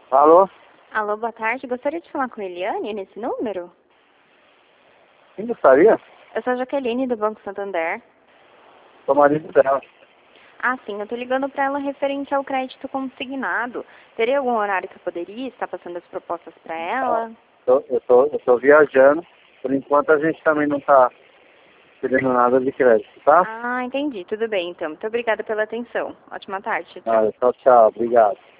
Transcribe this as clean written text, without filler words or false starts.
Alô? Alô, boa tarde. Gostaria de falar com a Eliane nesse número? Quem gostaria? Eu sou a Jaqueline, do Banco Santander. Sou marido dela. Ah, sim, eu tô ligando para ela referente ao crédito consignado. Teria algum horário que eu poderia estar passando as propostas para ela? Eu tô viajando. Por enquanto a gente também não tá pedindo nada de crédito, tá? Ah, entendi. Tudo bem, então. Muito obrigada pela atenção. Ótima tarde. Tchau. Tchau, tchau. Obrigado.